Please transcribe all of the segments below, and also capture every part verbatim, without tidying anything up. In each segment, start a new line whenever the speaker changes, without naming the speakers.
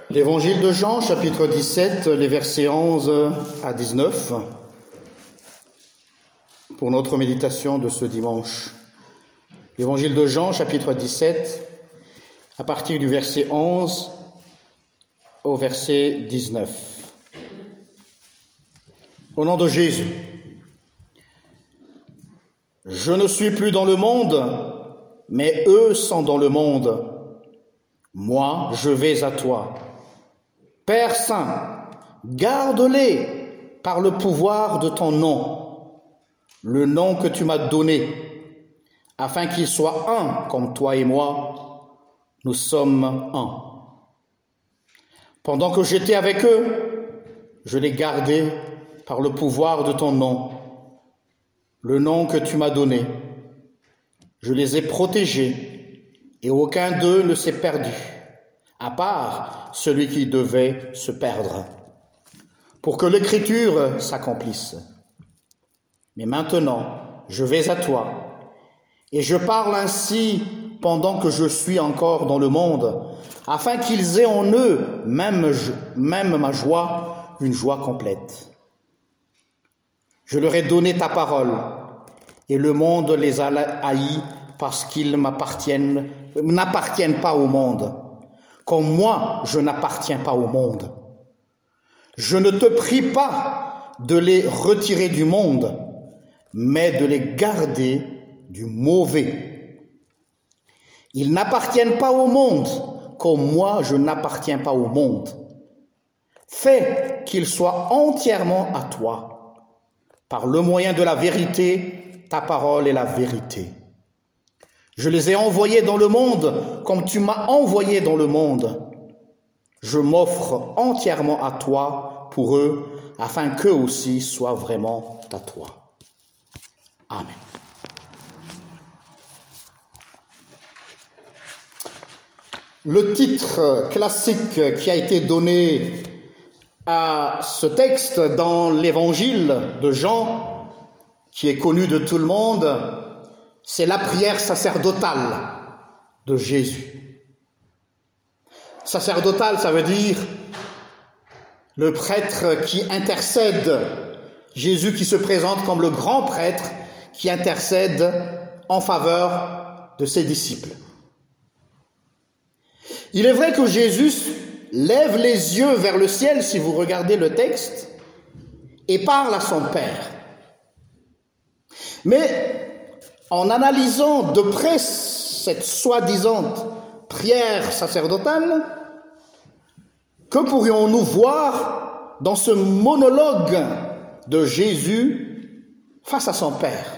L'évangile de Jean, chapitre dix-sept, les versets onze à dix-neuf, pour notre méditation de ce dimanche. L'évangile de Jean, chapitre dix-sept, à partir du verset onze au verset dix-neuf. Au nom de Jésus, je ne suis plus dans le monde, mais eux sont dans le monde. Moi, je vais à toi. Père Saint, garde-les par le pouvoir de ton nom, le nom que tu m'as donné, afin qu'ils soient un comme toi et moi, nous sommes un. Pendant que j'étais avec eux, je les gardais par le pouvoir de ton nom, le nom que tu m'as donné. Je les ai protégés et aucun d'eux ne s'est perdu, à part celui qui devait se perdre, pour que l'écriture s'accomplisse. Mais maintenant, je vais à toi, et je parle ainsi pendant que je suis encore dans le monde, afin qu'ils aient en eux, même, même ma joie, une joie complète. Je leur ai donné ta parole, et le monde les a haïs parce qu'ils m'appartiennent, n'appartiennent pas au monde, comme moi je n'appartiens pas au monde. Je ne te prie pas de les retirer du monde, mais de les garder du mauvais. Ils n'appartiennent pas au monde, comme moi je n'appartiens pas au monde. Fais qu'ils soient entièrement à toi. Par le moyen de la vérité, ta parole est la vérité. Je les ai envoyés dans le monde comme tu m'as envoyé dans le monde. Je m'offre entièrement à toi pour eux, afin qu'eux aussi soient vraiment à toi. Amen. Le titre classique qui a été donné à ce texte dans l'évangile de Jean, qui est connu de tout le monde, c'est la prière sacerdotale de Jésus. Sacerdotale, ça veut dire le prêtre qui intercède, Jésus qui se présente comme le grand prêtre qui intercède en faveur de ses disciples. Il est vrai que Jésus lève les yeux vers le ciel, si vous regardez le texte, et parle à son Père. Mais en analysant de près cette soi-disant prière sacerdotale, que pourrions-nous voir dans ce monologue de Jésus face à son Père?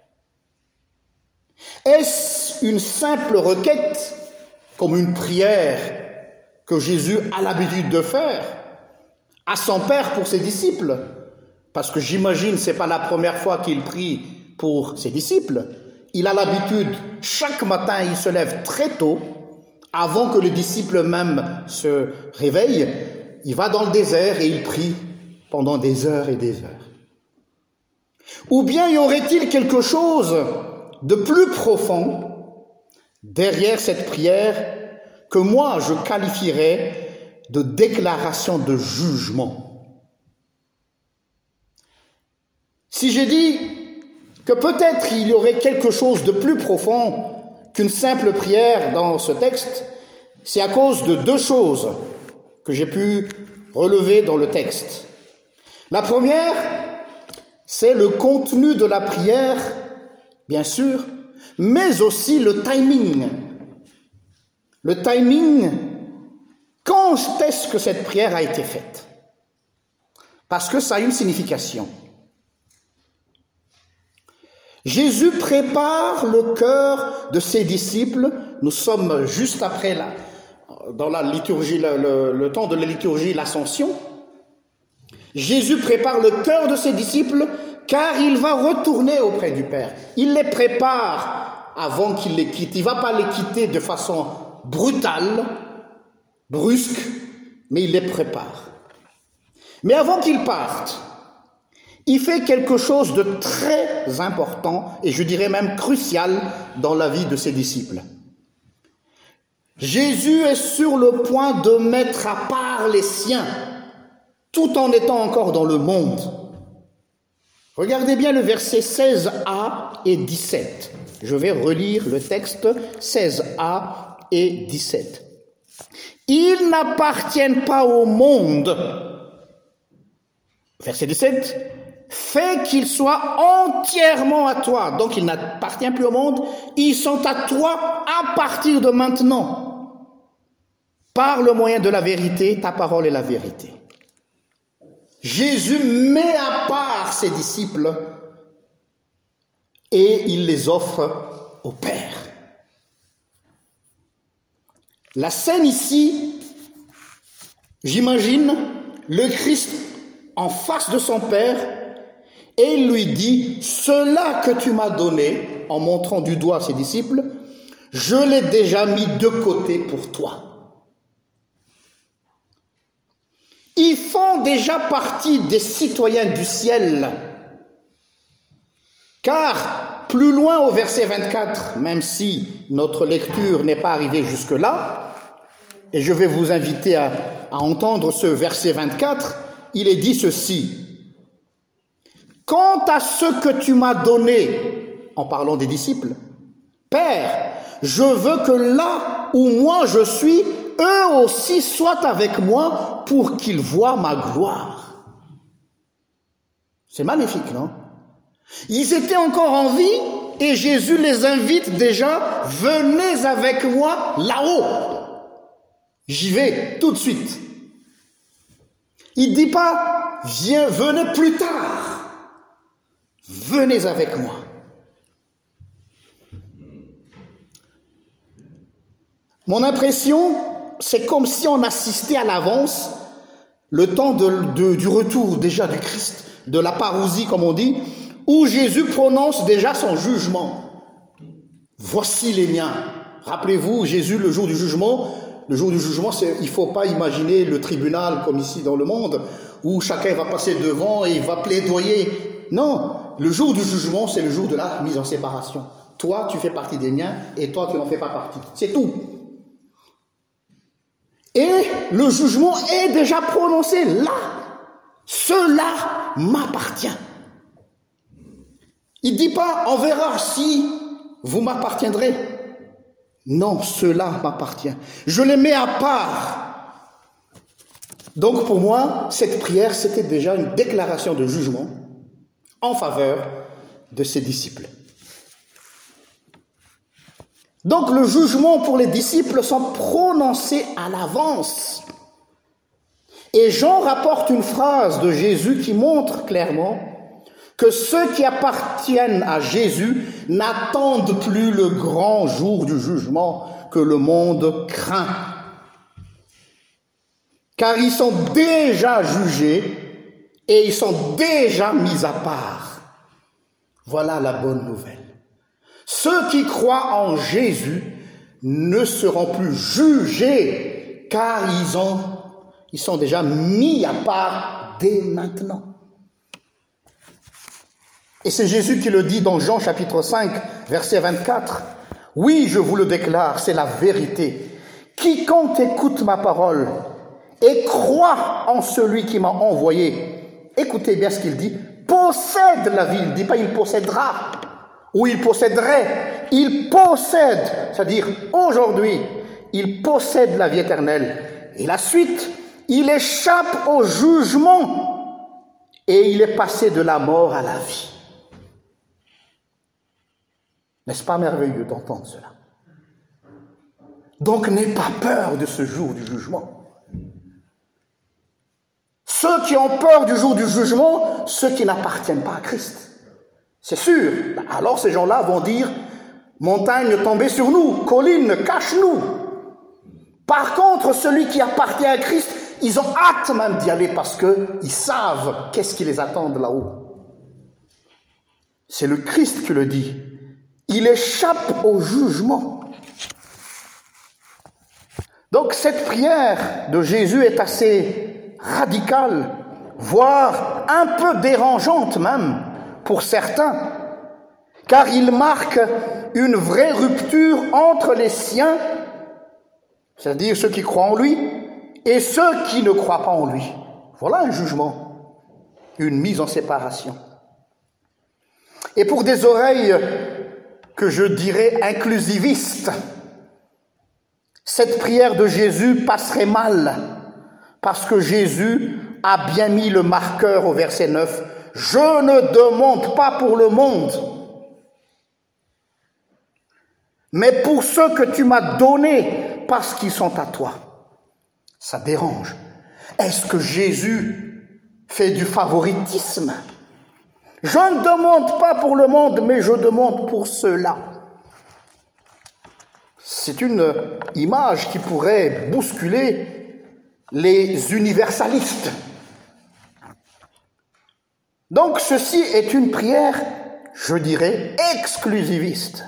Est-ce une simple requête, comme une prière que Jésus a l'habitude de faire à son Père pour ses disciples? Parce que j'imagine que ce n'est pas la première fois qu'il prie pour ses disciples. Il a l'habitude, chaque matin, il se lève très tôt, avant que les disciples même se réveillent, il va dans le désert et il prie pendant des heures et des heures. Ou bien y aurait-il quelque chose de plus profond derrière cette prière que moi je qualifierais de déclaration de jugement? Si j'ai dit que peut-être il y aurait quelque chose de plus profond qu'une simple prière dans ce texte, c'est à cause de deux choses que j'ai pu relever dans le texte. La première, c'est le contenu de la prière, bien sûr, mais aussi le timing. Le timing, quand est-ce que cette prière a été faite? Parce que ça a une signification. Jésus prépare le cœur de ses disciples. Nous sommes juste après, la, dans la liturgie, le, le, le temps de la liturgie, l'Ascension. Jésus prépare le cœur de ses disciples car il va retourner auprès du Père. Il les prépare avant qu'il les quitte. Il ne va pas les quitter de façon brutale, brusque, mais il les prépare. Mais avant qu'ils partent, il fait quelque chose de très important, et je dirais même crucial, dans la vie de ses disciples. Jésus est sur le point de mettre à part les siens, tout en étant encore dans le monde. Regardez bien le verset seize a et dix-sept. Je vais relire le texte seize a et dix-sept. Ils n'appartiennent pas au monde. Verset dix-sept. Fais qu'ils soient entièrement à toi. Donc ils n'appartiennent plus au monde. Ils sont à toi à partir de maintenant. Par le moyen de la vérité, ta parole est la vérité. Jésus met à part ses disciples et il les offre au Père. La scène ici, j'imagine le Christ en face de son Père et il lui dit « Cela que tu m'as donné », en montrant du doigt ses disciples, « je l'ai déjà mis de côté pour toi ». Ils font déjà partie des citoyens du ciel. Car, plus loin au verset vingt-quatre, même si notre lecture n'est pas arrivée jusque-là, et je vais vous inviter à, à entendre ce verset vingt-quatre, il est dit ceci. « Quant à ce que tu m'as donné, en parlant des disciples, Père, je veux que là où moi je suis, eux aussi soient avec moi pour qu'ils voient ma gloire. » C'est magnifique, non? Ils étaient encore en vie et Jésus les invite déjà, venez avec moi là-haut. J'y vais tout de suite. Il ne dit pas, viens, venez plus tard. Venez avec moi. Mon impression, c'est comme si on assistait à l'avance le temps de, de, du retour déjà du Christ, de la parousie comme on dit, où Jésus prononce déjà son jugement. Voici les miens. Rappelez-vous, Jésus, le jour du jugement, le jour du jugement, c'est, il ne faut pas imaginer le tribunal comme ici dans le monde, où chacun va passer devant et il va plaidoyer. Non, le jour du jugement, c'est le jour de la mise en séparation. Toi, tu fais partie des miens et toi, tu n'en fais pas partie. C'est tout. Et le jugement est déjà prononcé là. Cela m'appartient. Il ne dit pas, on verra si vous m'appartiendrez. Non, cela m'appartient. Je les mets à part. Donc pour moi, cette prière, c'était déjà une déclaration de jugement en faveur de ses disciples. Donc le jugement pour les disciples sont prononcés à l'avance. Et Jean rapporte une phrase de Jésus qui montre clairement que ceux qui appartiennent à Jésus n'attendent plus le grand jour du jugement que le monde craint. Car ils sont déjà jugés et ils sont déjà mis à part. Voilà la bonne nouvelle. Ceux qui croient en Jésus ne seront plus jugés car ils, ont, ils sont déjà mis à part dès maintenant. Et c'est Jésus qui le dit dans Jean chapitre cinq, verset vingt-quatre. « Oui, je vous le déclare, c'est la vérité. Quiconque écoute ma parole et croit en celui qui m'a envoyé, écoutez bien ce qu'il dit, possède la vie. » Il ne dit pas « il possédera » ou « il posséderait ». Il possède, c'est-à-dire aujourd'hui, il possède la vie éternelle. Et la suite, il échappe au jugement et il est passé de la mort à la vie. N'est-ce pas merveilleux d'entendre cela? Donc n'aie pas peur de ce jour du jugement. Ceux qui ont peur du jour du jugement, ceux qui n'appartiennent pas à Christ. C'est sûr. Alors ces gens-là vont dire, montagne tombez sur nous, colline cache-nous. Par contre, celui qui appartient à Christ, ils ont hâte même d'y aller parce qu'ils savent qu'est-ce qui les attend de là-haut. C'est le Christ qui le dit. Il échappe au jugement. Donc cette prière de Jésus est assez radicale, voire un peu dérangeante même pour certains, car il marque une vraie rupture entre les siens c'est-à-dire ceux qui croient en lui, et ceux qui ne croient pas en lui. Voilà un jugement, une mise en séparation. Et pour des oreilles que je dirais inclusivistes, cette prière de Jésus passerait mal, parce que Jésus a bien mis le marqueur au verset neuf. « Je ne demande pas pour le monde, mais pour ceux que tu m'as donnés parce qu'ils sont à toi. » Ça dérange. Est-ce que Jésus fait du favoritisme? Je ne demande pas pour le monde, mais je demande pour ceux-là. C'est une image qui pourrait bousculer les universalistes. Donc ceci est une prière, je dirais, exclusiviste.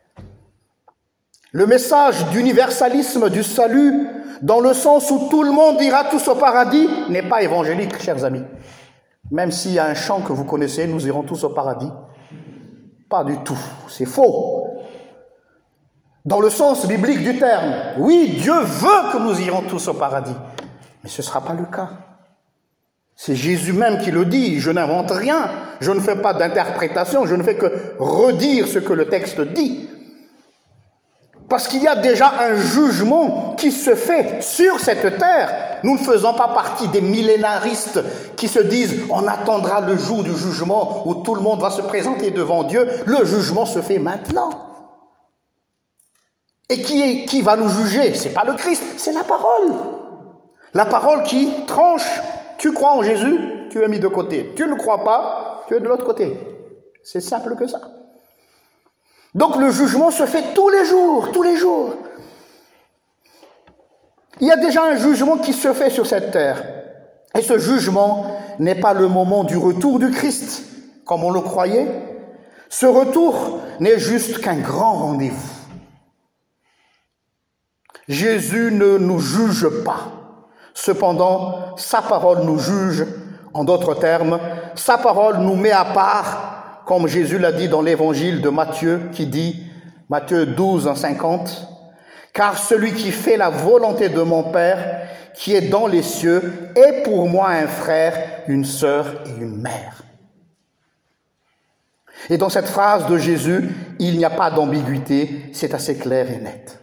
Le message d'universalisme du salut, dans le sens où tout le monde ira tous au paradis, n'est pas évangélique, chers amis. Même s'il y a un chant que vous connaissez, nous irons tous au paradis. Pas du tout, c'est faux. Dans le sens biblique du terme, oui, Dieu veut que nous irons tous au paradis, mais ce ne sera pas le cas. C'est Jésus même qui le dit, je n'invente rien, je ne fais pas d'interprétation, je ne fais que redire ce que le texte dit. Parce qu'il y a déjà un jugement qui se fait sur cette terre. Nous ne faisons pas partie des millénaristes qui se disent « on attendra le jour du jugement où tout le monde va se présenter devant Dieu ». Le jugement se fait maintenant. Et qui, est, qui va nous juger? Ce n'est pas le Christ, c'est la parole. La parole qui tranche. Tu crois en Jésus, tu es mis de côté. Tu ne crois pas, tu es de l'autre côté. C'est simple que ça. Donc le jugement se fait tous les jours, tous les jours. Il y a déjà un jugement qui se fait sur cette terre. Et ce jugement n'est pas le moment du retour du Christ, comme on le croyait. Ce retour n'est juste qu'un grand rendez-vous. Jésus ne nous juge pas. Cependant, sa parole nous juge. En d'autres termes, sa parole nous met à part, comme Jésus l'a dit dans l'évangile de Matthieu, qui dit, Matthieu douze, cinquante, « Car celui qui fait la volonté de mon Père, qui est dans les cieux, est pour moi un frère, une sœur et une mère. » Et dans cette phrase de Jésus, il n'y a pas d'ambiguïté, c'est assez clair et net.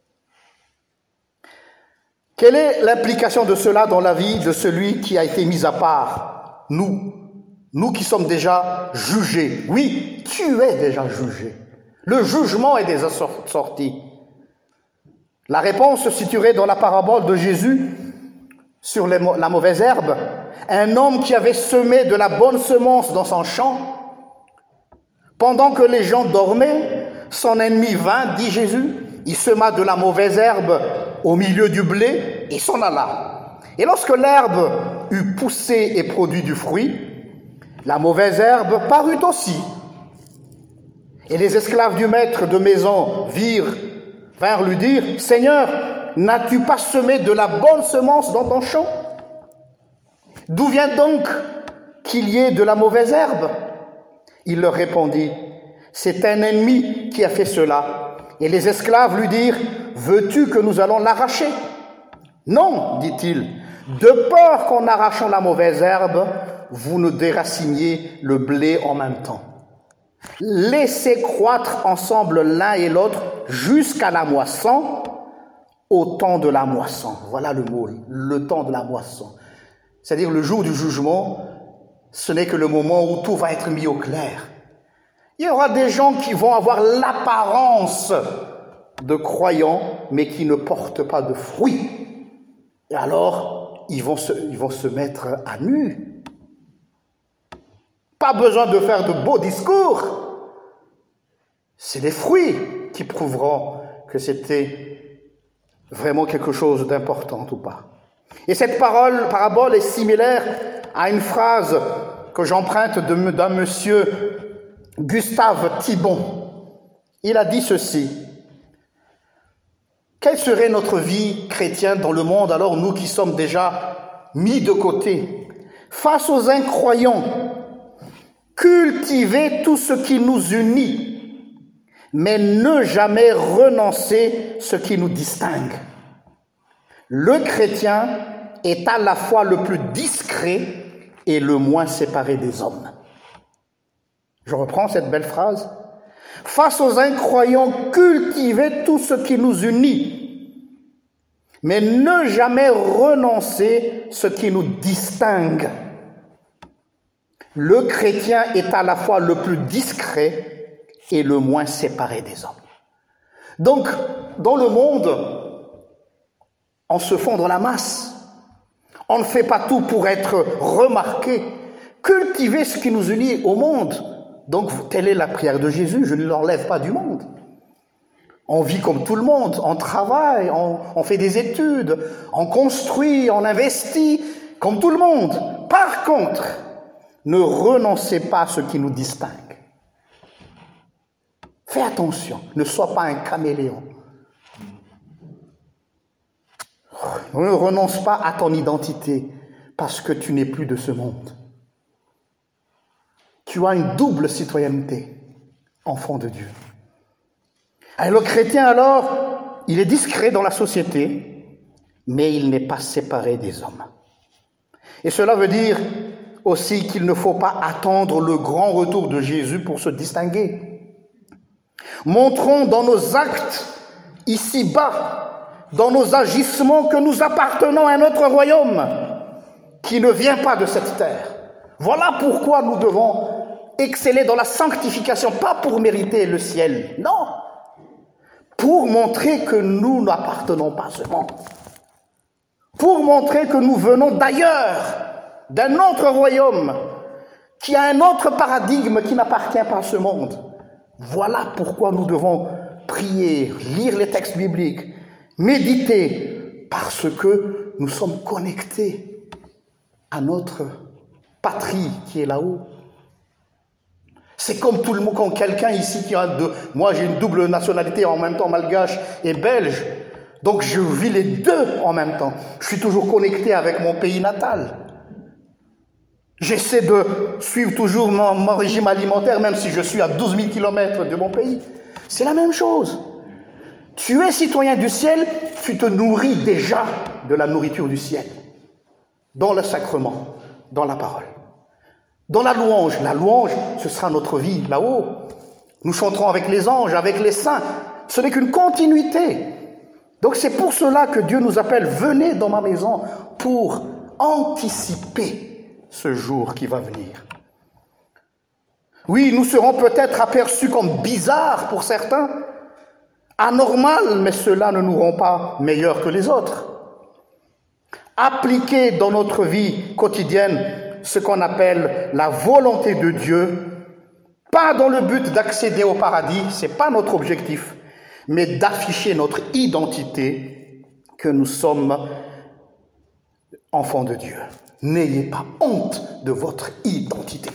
Quelle est l'implication de cela dans la vie de celui qui a été mis à part? Nous, nous qui sommes déjà jugés. Oui, tu es déjà jugé. Le jugement est déjà sorti. La réponse se situerait dans la parabole de Jésus sur les, la mauvaise herbe. Un homme qui avait semé de la bonne semence dans son champ. Pendant que les gens dormaient, son ennemi vint, dit Jésus. Il sema de la mauvaise herbe au milieu du blé et s'en alla. Et lorsque l'herbe eut poussé et produit du fruit, la mauvaise herbe parut aussi. Et les esclaves du maître de maison virent, vinrent lui dire, « Seigneur, n'as-tu pas semé de la bonne semence dans ton champ? D'où vient donc qu'il y ait de la mauvaise herbe ?» Il leur répondit, « C'est un ennemi qui a fait cela. » Et les esclaves lui dirent, « Veux-tu que nous allons l'arracher ?» « Non, dit-il, de peur qu'en arrachant la mauvaise herbe, vous ne déraciniez le blé en même temps. Laissez croître ensemble l'un et l'autre jusqu'à la moisson, au temps de la moisson. » Voilà le mot, le temps de la moisson. C'est-à-dire le jour du jugement, ce n'est que le moment où tout va être mis au clair. Il y aura des gens qui vont avoir l'apparence de croyants, mais qui ne portent pas de fruits. Et alors, ils vont se, ils vont se mettre à nu. Pas besoin de faire de beaux discours. C'est les fruits qui prouveront que c'était vraiment quelque chose d'important ou pas. Et cette parole, parabole est similaire à une phrase que j'emprunte de, d'un monsieur Gustave Thibon. Il a dit ceci. Quelle serait notre vie chrétienne dans le monde, alors nous qui sommes déjà mis de côté, face aux incroyants? Cultiver tout ce qui nous unit, mais ne jamais renoncer ce qui nous distingue. Le chrétien est à la fois le plus discret et le moins séparé des hommes. Je reprends cette belle phrase. Face aux incroyants, cultivez tout ce qui nous unit, mais ne jamais renoncer ce qui nous distingue. Le chrétien est à la fois le plus discret et le moins séparé des hommes. Donc, dans le monde, on se fond dans la masse. On ne fait pas tout pour être remarqué. Cultivez ce qui nous unit au monde. Donc, telle est la prière de Jésus, je ne l'enlève pas du monde. On vit comme tout le monde, on travaille, on, on fait des études, on construit, on investit, comme tout le monde. Par contre, ne renoncez pas à ce qui nous distingue. Fais attention, ne sois pas un caméléon. Ne renonce pas à ton identité parce que tu n'es plus de ce monde. Tu as une double citoyenneté, enfant de Dieu. Et le chrétien, alors, il est discret dans la société, mais il n'est pas séparé des hommes. Et cela veut dire aussi qu'il ne faut pas attendre le grand retour de Jésus pour se distinguer. Montrons dans nos actes, ici-bas, dans nos agissements, que nous appartenons à notre royaume, qui ne vient pas de cette terre. Voilà pourquoi nous devons exceller dans la sanctification, pas pour mériter le ciel, non, pour montrer que nous n'appartenons pas à ce monde, pour montrer que nous venons d'ailleurs, d'un autre royaume, qui a un autre paradigme qui n'appartient pas à ce monde. Voilà pourquoi nous devons prier, lire les textes bibliques, méditer, parce que nous sommes connectés à notre patrie qui est là-haut. C'est comme tout le monde, quand quelqu'un ici qui a deux, moi j'ai une double nationalité en même temps malgache et belge, donc je vis les deux en même temps. Je suis toujours connecté avec mon pays natal. J'essaie de suivre toujours mon, mon régime alimentaire, même si je suis à douze mille kilomètres de mon pays. C'est la même chose. Tu es citoyen du ciel, tu te nourris déjà de la nourriture du ciel, dans le sacrement, dans la parole. Dans la louange, la louange, ce sera notre vie là-haut. Nous chanterons avec les anges, avec les saints. Ce n'est qu'une continuité. Donc c'est pour cela que Dieu nous appelle, venez dans ma maison pour anticiper ce jour qui va venir. Oui, nous serons peut-être aperçus comme bizarres pour certains, anormal, mais cela ne nous rend pas meilleurs que les autres. Appliquer dans notre vie quotidienne ce qu'on appelle la volonté de Dieu, pas dans le but d'accéder au paradis, c'est pas notre objectif, mais d'afficher notre identité, que nous sommes enfants de Dieu. N'ayez pas honte de votre identité.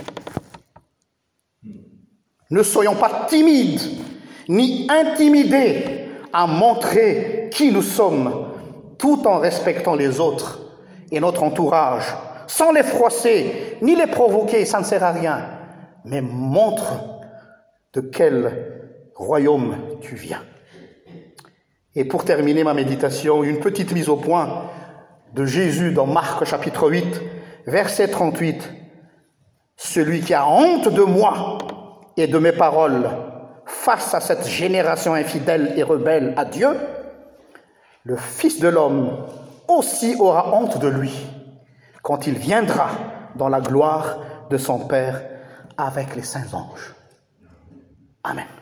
Ne soyons pas timides, ni intimidés à montrer qui nous sommes, tout en respectant les autres et notre entourage, sans les froisser, ni les provoquer, ça ne sert à rien. Mais montre de quel royaume tu viens. Et pour terminer ma méditation, une petite mise au point de Jésus dans Marc chapitre huit, verset trente-huit. Celui qui a honte de moi et de mes paroles face à cette génération infidèle et rebelle à Dieu, le Fils de l'homme aussi aura honte de lui quand il viendra dans la gloire de son Père avec les saints anges. Amen.